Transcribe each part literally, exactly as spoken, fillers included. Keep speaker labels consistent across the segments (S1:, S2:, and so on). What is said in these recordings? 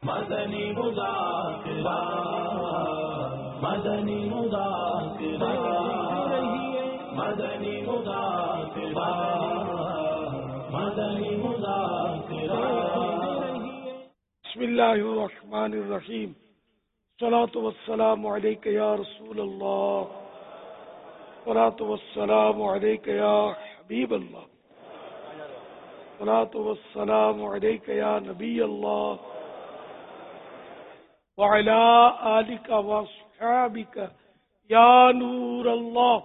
S1: مدنی مذاکرہ مدنی مذاکرہ مدنی مذاکرہ مدنی مذاکرہ
S2: بسم اللہ الرحمن الرحیم الصلاۃ والسلام علیک یا رسول اللہ الصلاۃ والسلام علیک یا حبیب اللہ الصلاۃ والسلام علیک یا نبی اللہ وعلی آلک واصحابک یا نور اللہ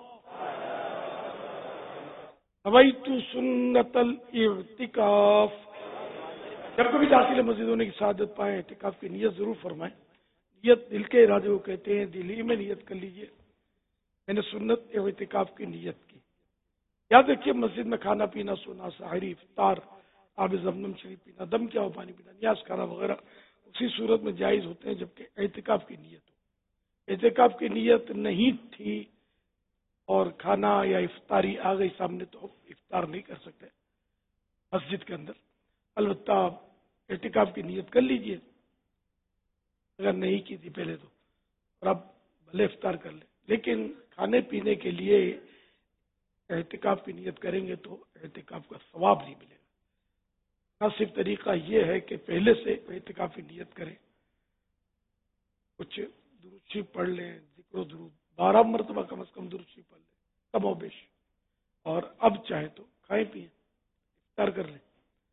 S2: نویت سنت الاعتکاف۔ جب کبھی داخل مسجد ہونے کی سعادت پائیں اعتکاف کی نیت ضرور فرمائیں۔ نیت دل کے ارادے کو کہتے ہیں، دل ہی میں نیت کر لیجئے میں نے سنت اعتکاف کی نیت کی۔ یاد رکھیے مسجد میں کھانا پینا، سونا، سحری، افطار، آب زمزم شریف پینا، دم کیا ہو پانی پینا، نیاز کھانا وغیرہ اسی صورت میں جائز ہوتے ہیں جبکہ اعتکاف کی نیت ہو۔ اعتکاف کی نیت نہیں تھی اور کھانا یا افطاری آ گئی سامنے تو افطار نہیں کر سکتے مسجد کے اندر، البتہ اعتکاف کی نیت کر لیجئے اگر نہیں کی تھی پہلے تو، اور اب بھلے افطار کر لیں، لیکن کھانے پینے کے لیے اعتکاف کی نیت کریں گے تو اعتکاف کا ثواب نہیں ملے گا۔ مناسب طریقہ یہ ہے کہ پہلے سے اعتکاف کی نیت کریں، کچھ درود شریف پڑھ لیں، ذکر و درود بارہ مرتبہ کم از کم درود شریف پڑھ لیں کم و بیش، اور اب چاہے تو کھائیں پیئیں افطار کر لیں۔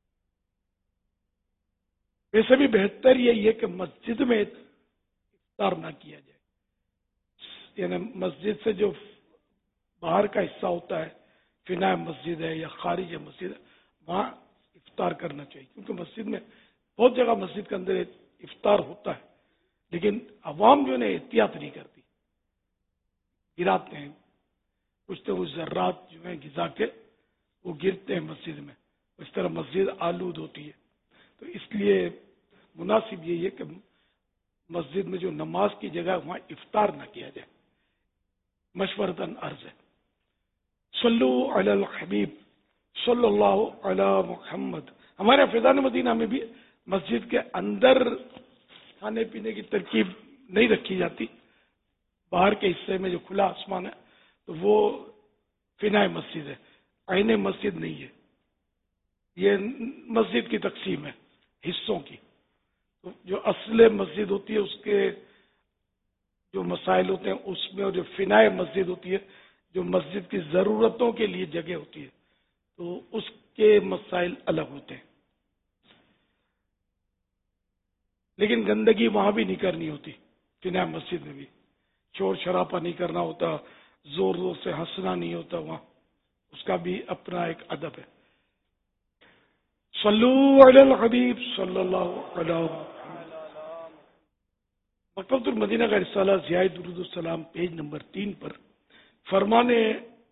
S2: ویسے بھی بہتر یہی ہے کہ مسجد میں افطار نہ کیا جائے، یعنی مسجد سے جو باہر کا حصہ ہوتا ہے، فنا مسجد ہے یا خارج مسجد ہے، وہاں افطار کرنا چاہیے، کیونکہ مسجد میں بہت جگہ مسجد کے اندر افطار ہوتا ہے لیکن عوام جو ہے احتیاط نہیں کرتی، گراتے ہیں کچھ تو وہ ذرات جو ہیں غذا کے وہ گرتے ہیں مسجد میں، اس طرح مسجد آلود ہوتی ہے۔ تو اس لیے مناسب یہی ہے کہ مسجد میں جو نماز کی جگہ وہاں افطار نہ کیا جائے، مشورتاً عرض ہے۔ صلو علی الحبیب صلی اللہ علی محمد۔ ہمارے فیضان مدینہ میں بھی مسجد کے اندر کھانے پینے کی ترکیب نہیں رکھی جاتی، باہر کے حصے میں جو کھلا آسمان ہے تو وہ فنا مسجد ہے، عین مسجد نہیں ہے، یہ مسجد کی تقسیم ہے حصوں کی۔ تو جو اصل مسجد ہوتی ہے اس کے جو مسائل ہوتے ہیں اس میں، اور جو فنا مسجد ہوتی ہے جو مسجد کی ضرورتوں کے لیے جگہ ہوتی ہے تو اس کے مسائل الگ ہوتے ہیں۔ لیکن گندگی وہاں بھی نہیں کرنی ہوتی، فنا مسجد میں بھی شور شرابہ نہیں کرنا ہوتا، زور زور سے ہنسنا نہیں ہوتا، وہاں اس کا بھی اپنا ایک ادب ہے۔ صلو علی الحبیب صلی اللہ علیہ وسلم۔ مکتبۃ المدینہ کا رسالہ ضیاء درود السلام پیج نمبر تین پر فرمانے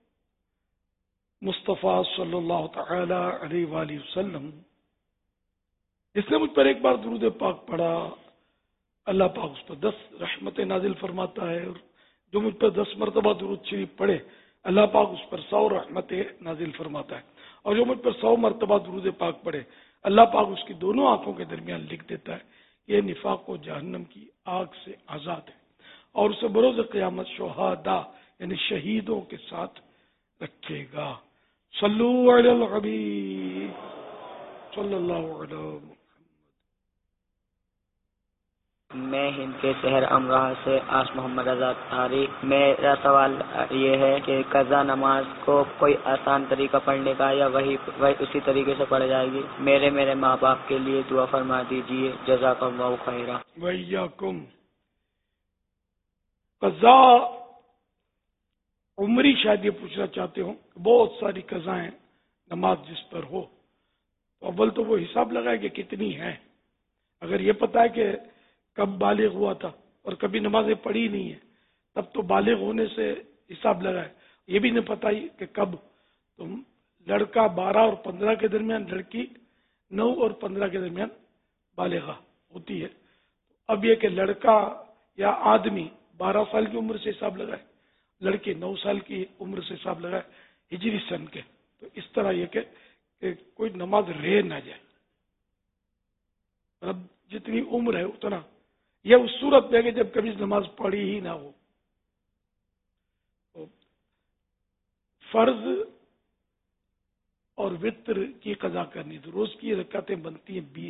S2: مصطفیٰ صلی اللہ تعالی علیہ وآلہ وسلم، جس نے مجھ پر ایک بار درود پاک پڑھا اللہ پاک اس پر دس رحمتیں نازل فرماتا ہے، اور جو مجھ پر دس مرتبہ درود شریف پڑھے اللہ پاک اس پر سو رحمتیں نازل فرماتا ہے، اور جو مجھ پر سو مرتبہ درود پاک پڑھے اللہ پاک اس کی دونوں آنکھوں کے درمیان لکھ دیتا ہے یہ نفاق و جہنم کی آگ سے آزاد ہے، اور اسے بروز قیامت شہداء یعنی شہیدوں کے ساتھ رکھے گا۔ صلو علی الحبیب صلی اللہ علیہ وسلم۔
S3: میں ہند کے شہر امروہہ سے آش محمد رضا تاریخ۔ میرا سوال یہ ہے کہ قضا نماز کو کوئی آسان طریقہ پڑھنے کا یا وہی وہی اسی طریقے سے پڑھ جائے گی؟ میرے میرے ماں باپ کے لیے دعا فرما دیجیے، جزاک اللہ خیرا۔
S2: وَإِيَّاكُمْ۔ قضا عمری شاید یہ پوچھنا چاہتے ہوں، بہت ساری قضائیں نماز جس پر ہو تو اول تو وہ حساب لگائے کہ کتنی ہے، اگر یہ پتا ہے کہ کب بالغ ہوا تھا اور کبھی نمازیں پڑھی نہیں ہے تب تو بالغ ہونے سے حساب لگائے، یہ بھی نہیں پتا کہ کب، تو لڑکا بارہ اور پندرہ کے درمیان، لڑکی نو اور پندرہ کے درمیان بالغہ ہوتی ہے۔ اب یہ کہ لڑکا یا آدمی بارہ سال کی عمر سے حساب لگائے، لڑکی نو سال کی عمر سے حساب لگائے ہجری سن کے، تو اس طرح یہ کہ, کہ کوئی نماز رہ نہ جائے۔ اب جتنی عمر ہے اتنا، یہ اس صورت میں کہ جب کبھی نماز پڑھی ہی نہ ہو. فرض اور وطر کی قضا کرنی، تو روز کی رکعتیں بنتی ہیں بیس.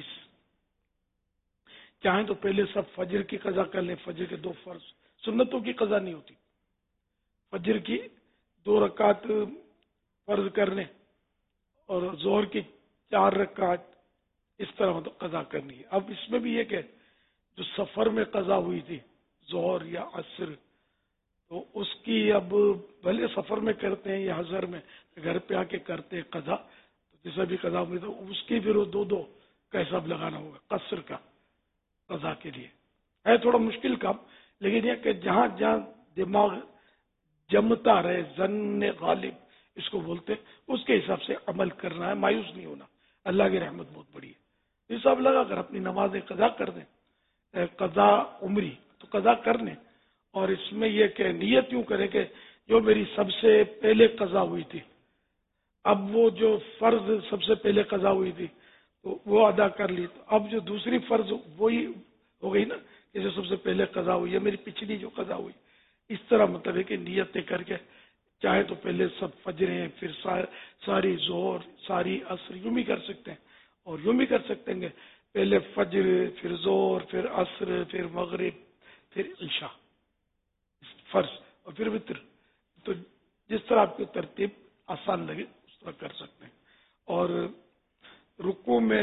S2: چاہیں تو پہلے سب فجر کی قضا کر لیں، فجر کے دو فرض. سنتوں کی قضا نہیں ہوتی، فجر کی دو رکعت فرض کر لیں اور ظہر کی چار رکعت، اس طرح مطلب قضا کرنی ہے. اب اس میں بھی یہ کہ جو سفر میں قضا ہوئی تھی ظہر یا عصر، تو اس کی اب بھلے سفر میں کرتے ہیں یا حضر میں گھر پہ آ کے کرتے ہیں قضا، تو جیسا بھی قضا ہوئی تو اس کی پھر وہ دو دو کا حساب لگانا ہوگا قصر کا قضا کے لیے. ہے تھوڑا مشکل کام، لیکن یہ کہ جہاں جہاں دماغ جمتا رہے، ظن غالب اس کو بولتے، اس کے حساب سے عمل کرنا ہے، مایوس نہیں ہونا. اللہ کی رحمت بہت بڑی ہے. حساب لگا کر اپنی نمازیں قضا کر دیں، قضا عمری تو قضا کر لیں. اور اس میں یہ کہ نیت یوں کریں کہ جو میری سب سے پہلے قضا ہوئی تھی، اب وہ جو فرض سب سے پہلے قضا ہوئی تھی تو وہ ادا کر لی، تو اب جو دوسری فرض وہی ہو گئی نا کہ جو سب سے پہلے قضا ہوئی ہے میری پچھلی جو قضا ہوئی. اس طرح مطلب ہے کہ نیتیں کر کے چاہے تو پہلے سب فجریں، پھر ساری ظہر، ساری عصر، یوں بھی کر سکتے ہیں. اور یوں بھی کر سکتے ہیں کہ پہلے فجر، پھر ظہر، پھر عصر، پھر مغرب، پھر عشاء فرض، اور پھر وتر. تو جس طرح آپ کی ترتیب آسان لگے اس طرح کر سکتے ہیں. اور رکوع میں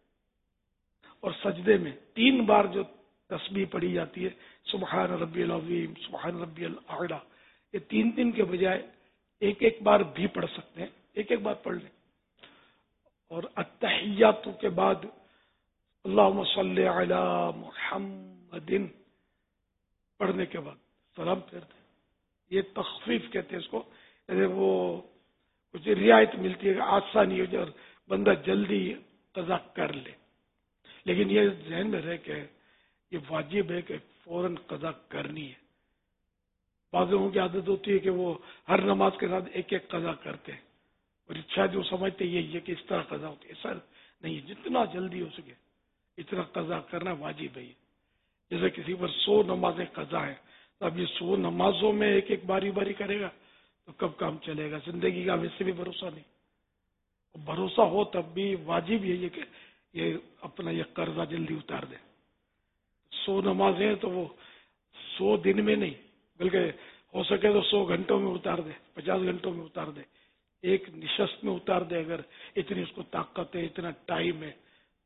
S2: اور سجدے میں تین بار جو تسبیح پڑھی جاتی ہے، سبحان ربی العظیم، سبحان ربی الاعلی، یہ تین تین کے بجائے ایک ایک بار بھی پڑھ سکتے ہیں، ایک ایک بار پڑھ لیں. اور التحیات کے بعد اللہم صلی علی محمد پڑھنے کے بعد سلام پھیرتے ہیں. یہ تخفیف کہتے ہیں اس کو، یعنی وہ کچھ رعایت ملتی ہے، آسانی ہو جائے اور بندہ جلدی قضا کر لے. لیکن یہ ذہن میں رہے کہ یہ واجب ہے کہ فوراً قضا کرنی ہے. بعض لوگوں کی عادت ہوتی ہے کہ وہ ہر نماز کے ساتھ ایک ایک قضا کرتے ہیں، اور اچھا جو سمجھتے یہ ہے کہ اس طرح قضا ہوتی ہے. ایسا نہیں، جتنا جلدی ہو سکے اتنا قضا کرنا واجب ہے. جیسے کسی پر سو نمازیں قضا ہیں، تو اب یہ سو نمازوں میں ایک ایک باری باری کرے گا تو کب کام چلے گا؟ زندگی کا ویسے بھی بھروسہ نہیں. بھروسہ ہو تب بھی واجب یہی ہے کہ یہ اپنا یہ قرضہ جلدی اتار دے. سو نمازیں تو وہ سو دن میں نہیں، بلکہ ہو سکے تو سو گھنٹوں میں اتار دے، پچاس گھنٹوں میں اتار دے، ایک نشست میں اتار دے اگر اتنی اس کو طاقت ہے، اتنا ٹائم ہے.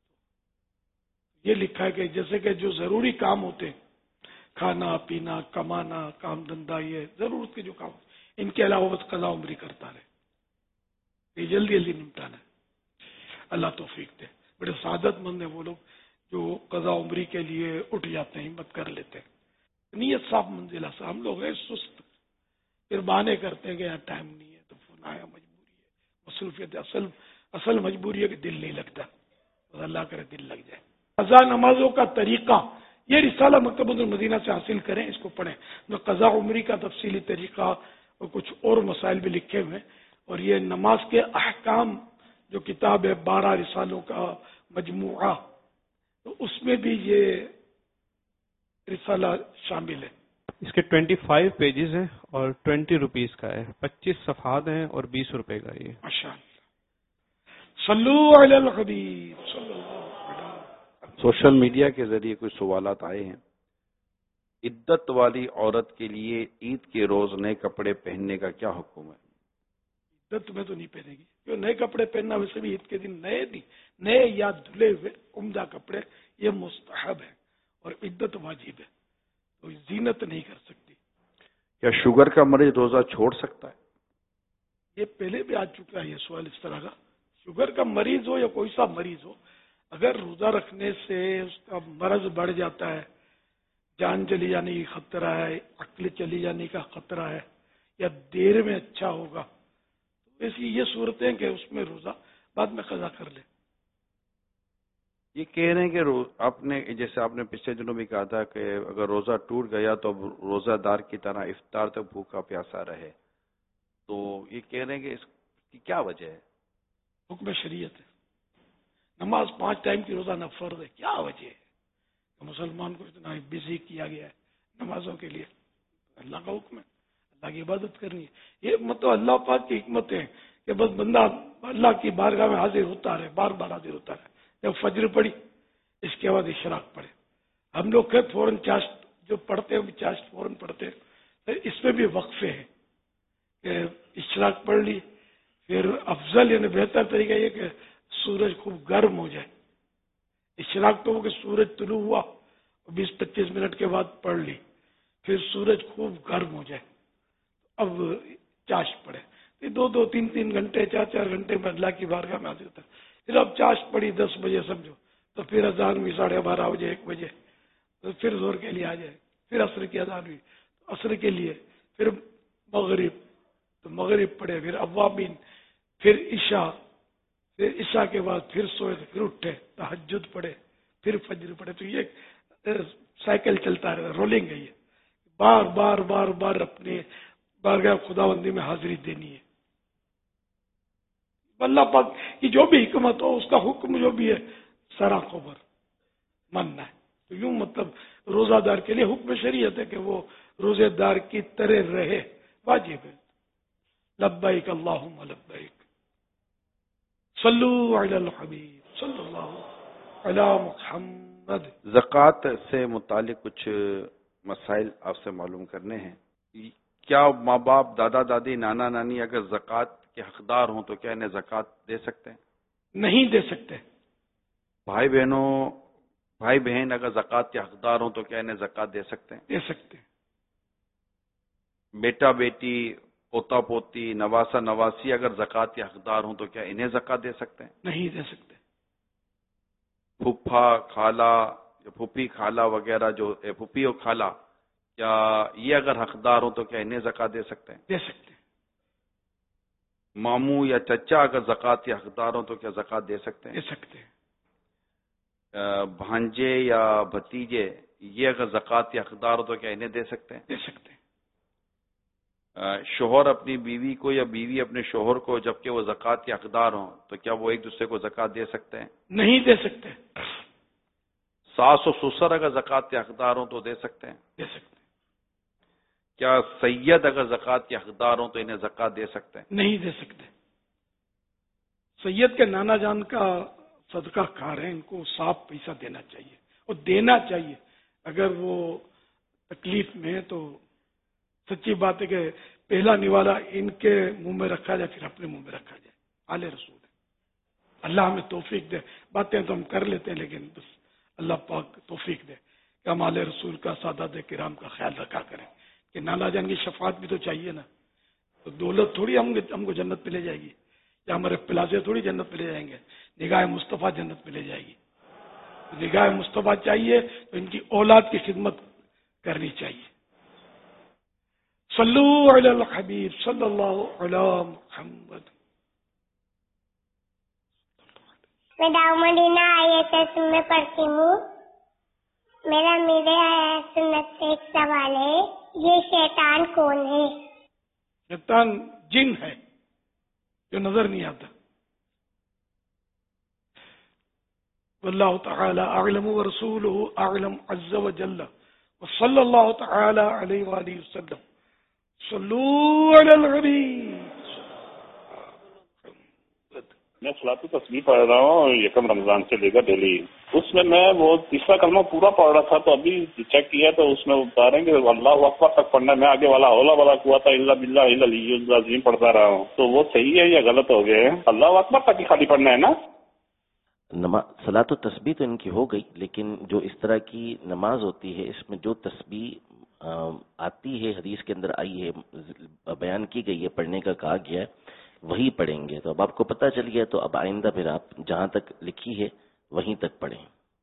S2: یہ لکھا ہے کہ جیسے کہ جو ضروری کام ہوتے ہیں، کھانا پینا، کمانا، کام دھندا، یہ ضرورت کے جو کام ہوتے ہیں، ان کے علاوہ بس قضا عمری کرتا رہے. یہ جلدی جلدی نمٹانا ہے. اللہ توفیق دے. بڑے سعادت مند ہیں وہ لوگ جو قضا عمری کے لیے اٹھ جاتے ہیں، ہمت کر لیتے ہیں. نیت صاف منزلہ سے. ہم لوگ ہیں سست، پھر بہانے کرتے ہیں کہ یار ٹائم نہیں ہے، تو فون آیا، مجبوری ہے، مصروفیت. اصل اصل مجبوری ہے کہ دل نہیں لگتا. اللہ کرے دل لگ جائے. قضا نمازوں کا طریقہ، یہ رسالہ مکتبۃ المدینہ سے حاصل کریں، اس کو پڑھیں. میں قضا عمری کا تفصیلی طریقہ اور کچھ اور مسائل بھی لکھے ہوئے ہیں. اور یہ نماز کے احکام جو کتاب ہے بارہ رسالوں کا مجموعہ، تو اس میں بھی یہ رسالہ شامل ہے.
S4: اس کے ٹوینٹی فائیو پیجز ہیں اور ٹوینٹی روپیز کا ہے، پچیس صفحات ہیں اور بیس روپے کا. یہ
S2: ماشاء اللہ. صلو علی الحبیب صلی اللہ علیہ وسلم.
S5: سوشل میڈیا کے ذریعے کچھ سوالات آئے ہیں. عدت والی عورت کے لیے عید کے روز نئے کپڑے پہننے کا کیا حکم ہے؟
S2: عدت میں تو نہیں پہنے گی، جو نئے کپڑے پہننا ویسے بھی عید کے دن نئے نہیں، نئے یا دھلے ہوئے عمدہ کپڑے یہ مستحب ہے، اور عدت واجب ہے، تو زینت نہیں کر سکتی.
S5: کیا شوگر کا مریض روزہ چھوڑ سکتا ہے؟
S2: یہ پہلے بھی آ چکا ہے یہ سوال اس طرح کا. شوگر کا مریض ہو یا کوئی سا مریض ہو، اگر روزہ رکھنے سے اس کا مرض بڑھ جاتا ہے، جان چلی جانے کی خطرہ ہے، عقل چلی جانے کا خطرہ ہے، یا دیر میں اچھا ہوگا، تو ایسی یہ صورتیں کہ اس میں روزہ بعد میں قضا کر لے.
S5: یہ کہہ رہے ہیں کہ آپ نے جیسے آپ نے پچھلے دنوں بھی کہا تھا کہ اگر روزہ ٹوٹ گیا تو روزہ دار کی طرح افطار تک بھوکا پیاسا رہے، تو یہ کہہ رہے ہیں کہ اس کی کیا وجہ ہے؟
S2: حکم شریعت ہے. نماز پانچ ٹائم کی روزانہ فرض ہے، کیا وجہ ہے کہ مسلمان کو اتنا بزی کیا گیا ہے نمازوں کے لیے؟ اللہ کا حکم ہے، اللہ کی عبادت کرنی ہے. یہ مطلب اللہ پاک کی حکمت ہے کہ بس بندہ اللہ کی بارگاہ میں حاضر ہوتا رہے، بار بار حاضر ہوتا رہے. جب فجر پڑی اس کے بعد اشراق پڑے. ہم لوگ کہ فوراً چاشت جو پڑھتے ہیں چاشت فوراً پڑھتے ہیں، اس میں بھی وقفے ہیں کہ اشراق پڑھ لی، پھر افضل یعنی بہتر طریقہ یہ کہ سورج خوب گرم ہو جائے. اشراق تو وہ کہ سورج طلوع ہوا بیس پچیس منٹ کے بعد پڑھ لی، پھر سورج خوب گرم ہو جائے اب چاش پڑے. یہ دو دو تین تین گھنٹے چار چار گھنٹے میں اللہ کی بارگاہ میں حاضر ہوتا ہے. پھر اب چاش پڑی دس بجے سمجھو تو پھر اذان بھی ساڑھے بارہ بجے ایک بجے تو پھر زور کے لیے آ جائے. پھر عصر کی اذان ہوئی تو عصر کے لیے، پھر مغرب تو مغرب پڑے، پھر اوابین، پھر عشاء، پھر عشاء کے بعد پھر سوئے تو پھر اٹھے تہجد پڑے، پھر فجر پڑے. تو یہ سائیکل چلتا رہتا، رولنگ ہے. یہ بار بار بار بار اپنے بارگاہ خداوندی میں حاضری دینی ہے. اللہ پاک کی جو بھی حکمت ہو، اس کا حکم جو بھی ہے سرا خبر ماننا ہے. تو یوں مطلب روزہ دار کے لیے حکم شریعت ہے کہ وہ روزے دار کی طرح رہے، واجب ہے. لبیک اللہم لبیک، صلو علی الحبیب صلی اللہ علی محمد.
S5: زکوٰۃ سے متعلق کچھ مسائل آپ سے معلوم کرنے ہیں. کیا ماں باپ، دادا دادی، نانا نانی اگر زکوٰۃ کے حقدار ہوں تو کیا انہیں زکوٰۃ دے سکتے ہیں؟
S2: نہیں دے سکتے.
S5: بھائی بہنوں بھائی بہن اگر زکوٰۃ کے حقدار ہوں تو کیا انہیں زکوٰۃ دے سکتے ہیں؟
S2: دے سکتے.
S5: بیٹا بیٹی، پوتا پوتی، نواسا نواسی اگر زکوٰۃ کے حقدار ہوں تو کیا انہیں زکوٰۃ دے سکتے ہیں؟
S2: نہیں دے سکتے.
S5: پھپھا، خالہ، پھوپھی، خالہ وغیرہ جو پھوپھی اور خالہ، کیا یہ اگر حقدار ہوں تو کیا انہیں زکوٰۃ دے سکتے ہیں؟
S2: دے سکتے.
S5: ماموں یا چچا اگر زکوٰۃ کے حقدار ہوں تو کیا زکوٰۃ دے سکتے ہیں؟
S2: دے سکتے.
S5: بھانجے یا بھتیجے یہ اگر زکوٰۃ کے حقدار ہو تو کیا انہیں دے سکتے ہیں؟
S2: دے سکتے.
S5: شوہر اپنی بیوی کو یا بیوی اپنے شوہر کو جبکہ وہ زکوٰۃ کے حقدار ہوں تو کیا وہ ایک دوسرے کو زکوٰۃ دے سکتے ہیں؟
S2: نہیں دے سکتے.
S5: ساس و سسر اگر زکوٰۃ کے حقدار ہوں تو دے سکتے ہیں؟
S2: دے سکتے.
S5: کیا سید اگر زکوٰۃ کے حقدار ہوں تو انہیں زکوٰۃ دے سکتے ہیں؟
S2: نہیں دے سکتے. سید کے نانا جان کا صدقہ کار ہے، ان کو صاف پیسہ دینا چاہیے اور دینا چاہیے. اگر وہ تکلیف میں ہے تو سچی بات ہے کہ پہلا نوالا ان کے منہ میں رکھا جائے، پھر اپنے منہ میں رکھا جائے. آل رسول ہے. اللہ ہمیں توفیق دے. باتیں تو ہم کر لیتے ہیں لیکن بس اللہ پاک توفیق دے کہ ہم آل رسول کا، سادات کرام کا خیال رکھا کریں کہ نانا جان کی شفاعت بھی تو چاہیے نا. تو دولت تھوڑی ہم ہم کو جنت پہ لے جائے گی، یا ہمارے پلازے تھوڑی جنت پہ لے جائیں گے. نگاہ مصطفیٰ جنت پہ لے جائے گی. نگاہ مصطفیٰ چاہیے تو ان کی اولاد کی خدمت کرنی چاہیے. صلو علی الحبیب صلی اللہ علی محمد.
S6: میں داؤ مدینہ آیت میں پڑھتی ہوں. میرا میرے سنت سے ایک سوال ہے، یہ شیطان کون ہے؟
S2: شیطان جن ہے جو نظر نہیں آتا. واللہ تعالی اعلم ورسولہ اعلم عز وجل وصلی اللہ تعالی علیہ وآلہ وسلم. صلو علی الحبیب.
S7: میں صلاۃ التسبیح پڑھ رہا ہوں یکم رمضان سے لے کر ڈیلی. اس میں میں وہ تیسرا کلمہ پورا پڑھ رہا تھا تو ابھی چیک کیا تو اس میں بتا رہے ہیں کہ اللہ اکبر تک پڑھنا ہے. میں آگے والا اولا والا قوت الا باللہ العلی العظیم پڑھتا رہا ہوں. تو وہ صحیح ہے یا غلط ہو گئے؟ اللہ اکبر تک ہی خالی پڑھنا ہے نا؟
S8: صلاۃ التسبیح تو ان کی ہو گئی، لیکن جو اس طرح کی نماز ہوتی ہے اس میں جو تسبیح آتی ہے، حدیث کے اندر آئی ہے، بیان کی گئی ہے، پڑھنے کا کہا گیا ہے، وہی پڑھیں گے. تو اب آپ کو پتہ چل گیا تو اب آئندہ پھر آپ جہاں تک لکھی ہے وہیں تک پڑھیں.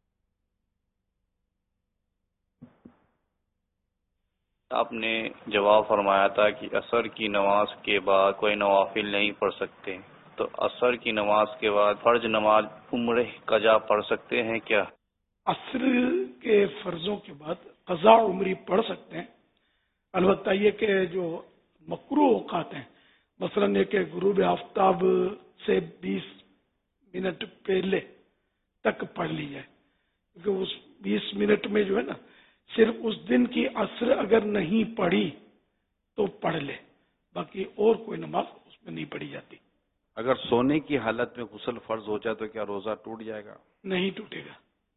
S9: آپ نے جواب فرمایا تھا کہ عصر کی نماز کے بعد کوئی نوافل نہیں پڑھ سکتے، تو عصر کی نماز کے بعد فرض نماز عمرہ قضا پڑھ سکتے ہیں کیا؟
S2: عصر کے فرضوں کے بعد قضا عمری پڑھ سکتے ہیں. البتہ یہ کہ جو مکروہ اوقات ہیں، مثلا یہ کہ غروب آفتاب سے بیس منٹ پہلے تک پڑھ لی جائے، کیونکہ اس بیس منٹ میں جو ہے نا صرف اس دن کی عصر اگر نہیں پڑھی تو پڑھ لے، باقی اور کوئی نماز اس میں نہیں پڑھی جاتی۔
S5: اگر سونے کی حالت میں غسل فرض ہو جائے تو کیا روزہ ٹوٹ جائے گا؟
S2: نہیں ٹوٹے گا۔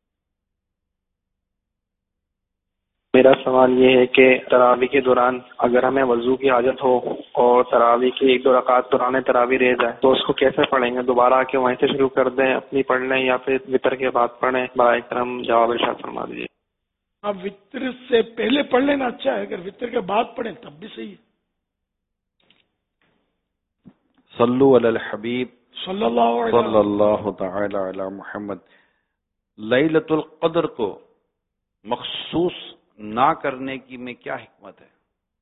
S10: میرا سوال یہ ہے کہ تراویح کے دوران اگر ہمیں وضو کی حاجت ہو اور تراویح کی ایک دو رکعت دوران تراویح رہ جائے تو اس کو کیسے پڑھیں گے؟ دوبارہ آ کے وہیں سے شروع کر دیں اپنی پڑھ لیں یا پھر وطر کے بعد پڑھیں؟ برائے کرم جواب ارشاد فرما دیجیے۔
S2: آپ وطر سے پہلے پڑھ لینا اچھا ہے، اگر وطر کے بعد پڑھیں تب بھی صحیح ہے۔
S5: صلو علی الحبیب
S2: صلی اللہ علیہ
S5: صلی اللہ تعالی علی محمد۔ لیلۃ القدر کو مخصوص نہ کرنے کی میں کیا حکمت ہے؟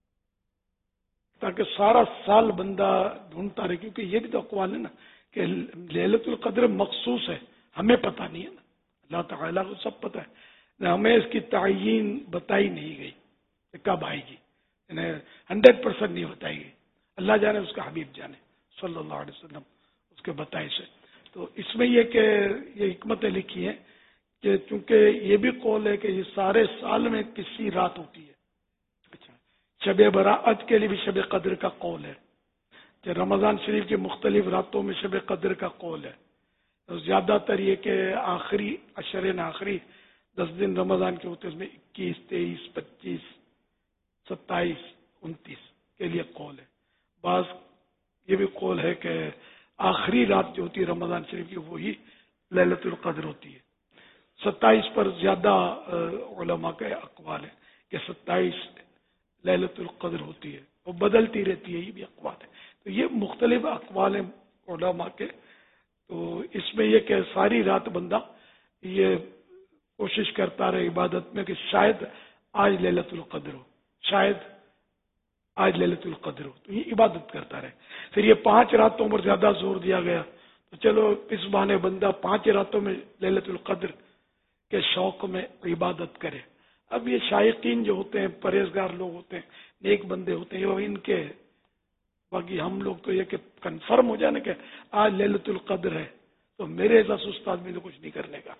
S2: تاکہ سارا سال بندہ ڈھونڈتا رہے، کیونکہ یہ بھی تو اقوال ہے نا کہ لیلۃ القدر مخصوص ہے، ہمیں پتہ نہیں ہے نا، اللہ تعالیٰ کو سب پتہ ہے، ہمیں اس کی تعین بتائی نہیں گئی کہ کب آئے گی، یعنی ہنڈریڈ پرسینٹ نہیں بتائی گئی، اللہ جانے اس کا حبیب جانے صلی اللہ علیہ وسلم اس کے بتائے سے۔ تو اس میں یہ کہ یہ حکمتیں لکھی ہیں کہ چونکہ یہ بھی قول ہے کہ یہ سارے سال میں کسی رات ہوتی ہے، اچھا شب برأت کے لیے بھی شب قدر کا قول ہے، کہ رمضان شریف کی مختلف راتوں میں شب قدر کا قول ہے، تو زیادہ تر یہ کہ آخری عشرین آخری دس دن رمضان کے ہوتے ہیں، اس میں اکیس تیئیس پچیس ستائیس انتیس کے لیے قول ہے۔ بعض یہ بھی قول ہے کہ آخری رات جو ہوتی ہے رمضان شریف کی وہی لیلۃ القدر ہوتی ہے۔ ستائیس پر زیادہ علماء کا اقوال ہے کہ ستائیس لیلۃ القدر ہوتی ہے، وہ بدلتی رہتی ہے، یہ بھی اقوال ہے۔ تو یہ مختلف اقوال ہیں علماء کے، تو اس میں یہ کہ ساری رات بندہ یہ کوشش کرتا رہے عبادت میں کہ شاید آج لیلۃ القدر ہو، شاید آج لیلۃ القدر ہو، تو یہ عبادت کرتا رہے۔ پھر یہ پانچ راتوں پر زیادہ زور دیا گیا تو چلو اس بہانے بندہ پانچ راتوں میں لیلۃ القدر کے شوق میں عبادت کرے۔ اب یہ شائقین جو ہوتے ہیں، پرہیزگار لوگ ہوتے ہیں، نیک بندے ہوتے ہیں، یہ ان کے، باقی ہم لوگ تو یہ کہ کنفرم ہو جائے نا کہ آج لیلۃ القدر ہے تو میرے ایسا سست آدمی تو کچھ نہیں کرنے کا،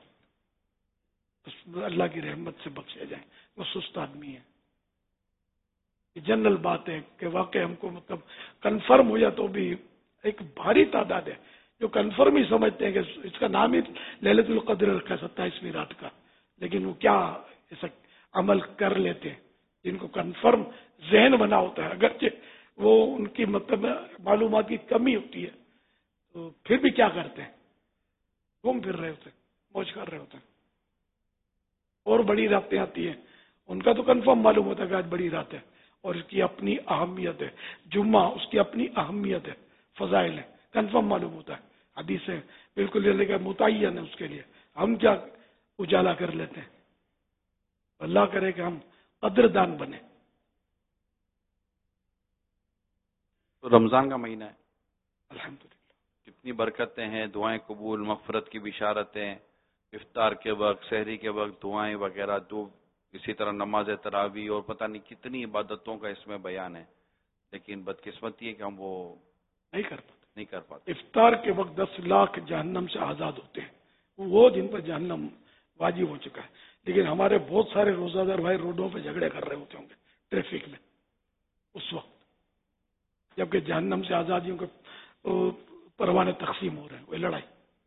S2: اللہ کی رحمت سے بخشے جائیں، وہ سست آدمی ہے۔ یہ جنرل بات ہے کہ واقعی ہم کو مطلب کنفرم ہو جائے تو بھی ایک بھاری تعداد ہے جو کنفرم ہی سمجھتے ہیں کہ اس کا نام ہی لیلۃ القدر رکھا ستائیسویں رات کا، لیکن وہ کیا ایسا عمل کر لیتے ہیں جن کو کنفرم ذہن بنا ہوتا ہے، اگرچہ وہ ان کی مطلب معلومات کی کمی ہوتی ہے تو پھر بھی کیا کرتے ہیں، گھوم پھر رہے ہوتے ہیں، موج کر رہے ہوتے ہیں۔ اور بڑی راتیں آتی ہیں، ان کا تو کنفرم معلوم ہوتا ہے کہ آج بڑی رات ہے اور اس کی اپنی اہمیت ہے، جمعہ اس کی اپنی اہمیت ہے، فضائل ہے، کنفرم معلوم ہوتا ہے، حدیثیں بالکل یہ لے متعین ہے اس کے لیے، ہم کیا اجالا کر لیتے ہیں۔ اللہ کرے کہ ہم قدردان بنے۔
S5: تو رمضان کا مہینہ ہے،
S2: الحمدللہ
S5: کتنی برکتیں ہیں، دعائیں قبول، مغفرت کی بشارتیں، افطار کے وقت، سحری کے وقت دعائیں وغیرہ، دو اسی طرح نماز تراویح اور پتہ نہیں کتنی عبادتوں کا اس میں بیان ہے، لیکن بدقسمتی ہے کہ ہم وہ
S2: نہیں کر پاتے
S5: نہیں کر پاتے۔
S2: افطار کے وقت دس لاکھ جہنم سے آزاد ہوتے ہیں، وہ جن پر جہنم واجب ہو چکا ہے، لیکن ہمارے بہت سارے روزہ دار بھائی روڈوں پہ جھگڑے کر رہے ہوتے ہوں گے ٹریفک میں اس وقت، جبکہ جہنم سے آزادیوں کے پروانے تقسیم ہو رہے ہیں، وہ لڑائی۔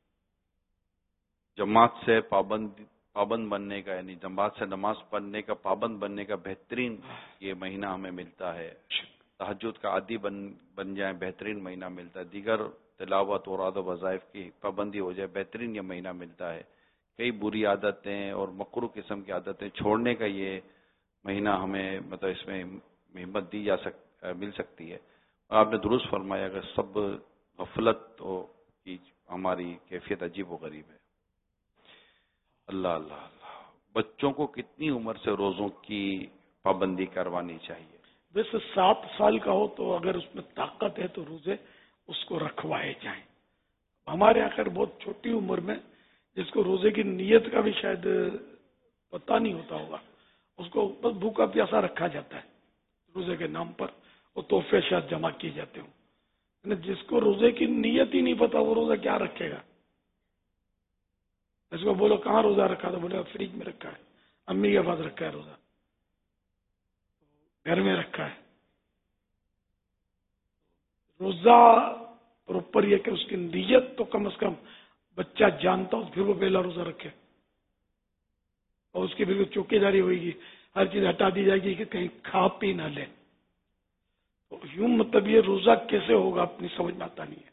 S5: جماعت سے پابند پابند بننے کا، یعنی جماعت سے نماز پڑھنے کا پابند بننے کا بہترین یہ مہینہ ہمیں ملتا ہے، تہجد کا عادی بن بن جائیں بہترین مہینہ ملتا ہے، دیگر تلاوت اور عادت وظائف کی پابندی ہو جائے بہترین یہ مہینہ ملتا ہے، کئی بری عادتیں اور مکروہ قسم کی عادتیں چھوڑنے کا یہ مہینہ ہمیں مطلب اس میں ہمت دی جا سک مل سکتی ہے۔ آپ نے درست فرمایا کہ سب غفلت کی ہماری کیفیت عجیب و غریب ہے۔ اللہ اللہ اللہ بچوں کو کتنی عمر سے روزوں کی پابندی کروانی چاہیے؟
S2: ویسے سات سال کا ہو تو اگر اس میں طاقت ہے تو روزے اس کو رکھوائے جائیں۔ ہمارے آخر بہت چھوٹی عمر میں جس کو روزے کی نیت کا بھی شاید پتہ نہیں ہوتا ہوگا، اس کو بس بھوکا پیاسا رکھا جاتا ہے روزے کے نام پر، وہ تحفے شاید جمع کیے جاتے ہوں، جس کو روزے کی نیت ہی نہیں پتا وہ روزہ کیا رکھے گا۔ اس کو بولو کہاں روزہ رکھا تھا؟ بولے فریج میں رکھا ہے، امی کے پاس رکھا ہے روزہ، گھر میں رکھا ہے۔ روزہ پروپر یہ کہ اس کی نیت تو کم از کم بچہ جانتا ہو پھر وہ پہلا روزہ رکھے، اور اس کی بالکل چوکی داری ہوئے گی، ہر چیز ہٹا دی جائے گی کہ کہیں کھا پی نہ لے۔ تو یوں مطلب یہ روزہ کیسے ہوگا اپنی سمجھ میں آتا نہیں ہے۔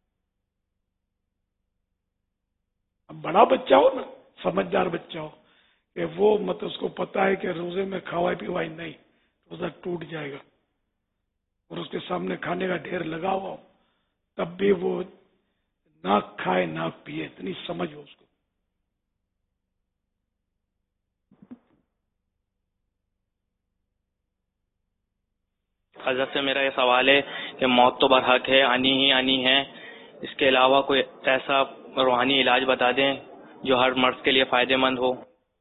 S2: اب بڑا بچہ ہو نا، سمجھدار بچہ ہو کہ وہ مطلب اس کو پتا ہے کہ روزے میں کھوائی پیوائی نہیں، روزہ ٹوٹ جائے گا، اور اس کے سامنے کھانے کا ڈھیر لگا ہوا ہو تب بھی وہ نہ کھائے نہ پیے، اتنی سمجھ ہو اس کو۔
S11: حضرت سے میرا یہ سوال ہے کہ موت تو برحق ہے، آنی ہی آنی ہے، اس کے علاوہ کوئی ایسا روحانی علاج بتا دیں جو ہر مرد کے لیے فائدہ مند ہو۔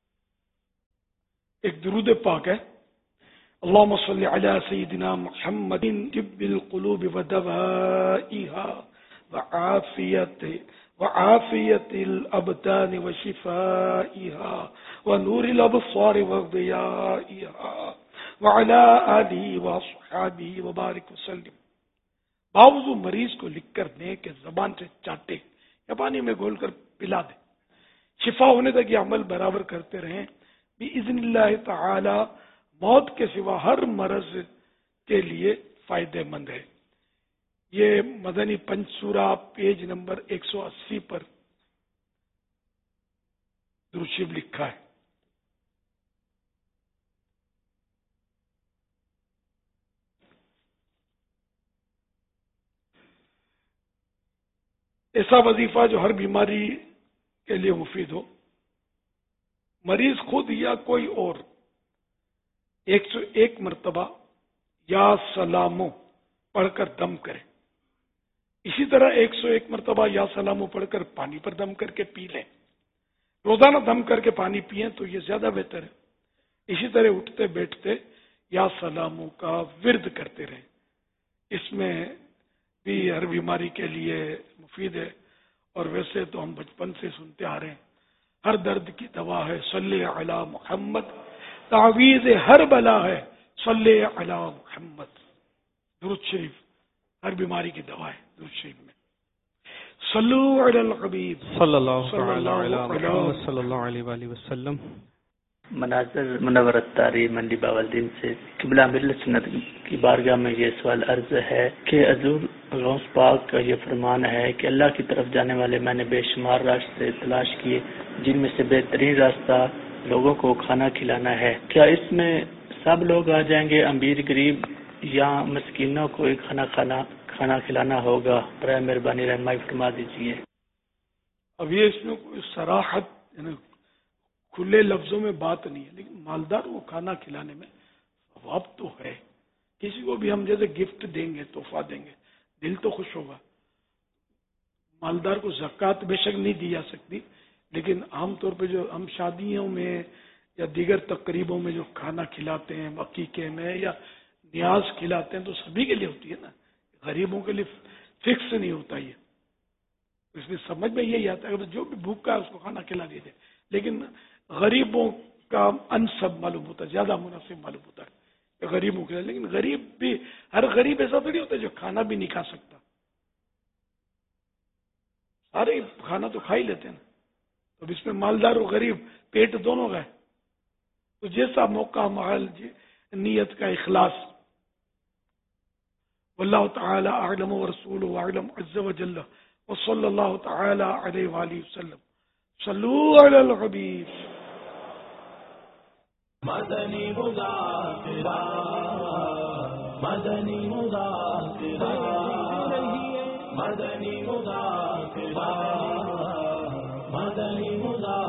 S2: ایک درود پاک ہے، اللهم صل علی سیدنا محمد طب القلوب ودوائها وعافیت وعافیت الابدان وشفائها ونور الابصار وضیائها وعلى آلہ وصحابہ وبارک وسلم۔ باوضو مریض کو لکھ کر دیں کہ زبان سے چاٹے یا پانی میں گھول کر پلا دیں، شفا ہونے تک یہ عمل برابر کرتے رہیں بإذن اللہ تعالی۔ موت کے سوا ہر مرض کے لیے فائدہ مند ہے۔ یہ مدنی پنچ سورہ پیج نمبر ایک سو اسی پر درود شریف لکھا ہے۔ ایسا وظیفہ جو ہر بیماری کے لیے مفید ہو، مریض خود یا کوئی اور ایک سو ایک مرتبہ یا سلامو پڑھ کر دم کرے، اسی طرح ایک سو ایک مرتبہ یا سلامو پڑھ کر پانی پر دم کر کے پی لیں۔ روزانہ دم کر کے پانی پئیں تو یہ زیادہ بہتر ہے۔ اسی طرح اٹھتے بیٹھتے یا سلامو کا ورد کرتے رہیں، اس میں بھی ہر بیماری کے لیے مفید ہے۔ اور ویسے تو ہم بچپن سے سنتے آ رہے ہیں، ہر درد کی دوا ہے صلی علی محمد، تعویذ ہر بلا ہے صلی علی محمد۔ درود شریف ہر بیماری کی دوا ہے۔ درود شریف میں صلو علی الحبیب
S4: صلی اللہ علیہ محمد صلی اللہ علیہ وآلہ وسلم۔
S12: مناظر منورت تاری منڈی باولدین سے قبلہ ملت سنت کی بارگاہ میں یہ سوال عرض ہے کہ حضور غوث پاک کا یہ فرمان ہے کہ اللہ کی طرف جانے والے میں نے بے شمار راستے تلاش کیے، جن میں سے بہترین راستہ لوگوں کو کھانا کھلانا ہے۔ کیا اس میں سب لوگ آ جائیں گے، امیر غریب یا مسکینوں کو ہی کھانا کھانا کھانا کھلانا ہوگا؟ برائے مہربانی رہنمائی فرما دیجیے۔
S2: اب یہ اس میں کوئی صراحت یعنی کھلے لفظوں میں بات نہیں ہے، لیکن مالدار کو کھانا کھلانے میں ثواب تو ہے۔ کسی کو بھی ہم جیسے گفٹ دیں گے، تحفہ دیں گے، دل تو خوش ہوگا۔ مالدار کو زکوٰۃ بے شک نہیں دی جا سکتی، لیکن عام طور پہ جو ہم شادیوں میں یا دیگر تقریبوں میں جو کھانا کھلاتے ہیں، عقیقے میں یا نیاز کھلاتے ہیں، تو سبھی کے لیے ہوتی ہے نا، غریبوں کے لیے فکس نہیں ہوتا یہ۔ اس میں سمجھ میں یہی آتا ہے کہ جو بھی بھوکا ہے اس کو کھانا کھلا دیتے، لیکن غریبوں کا انسب معلوم ہوتا ہے، زیادہ مناسب معلوم ہوتا ہے کہ غریبوں کے لیے۔ لیکن غریب بھی، ہر غریب ایسا تھوڑی ہوتا ہے جو کھانا بھی نہیں کھا سکتا، سارے کھانا تو کھا ہی لیتے ہیں۔ تو اس میں مالدار و غریب پیٹ دونوں کا ہے، تو جیسا موقع محل نیت کا اخلاص۔ واللہ تعالی اعلم ورسولہ اعلم عز وجل وصلی اللہ تعالی علیہ وآلہ وسلم۔ صلو علی الحبیب۔
S1: مدنی مذاکرہ مدنی مذاکرہ مدنی مذاکرہ مدنی مذاکرہ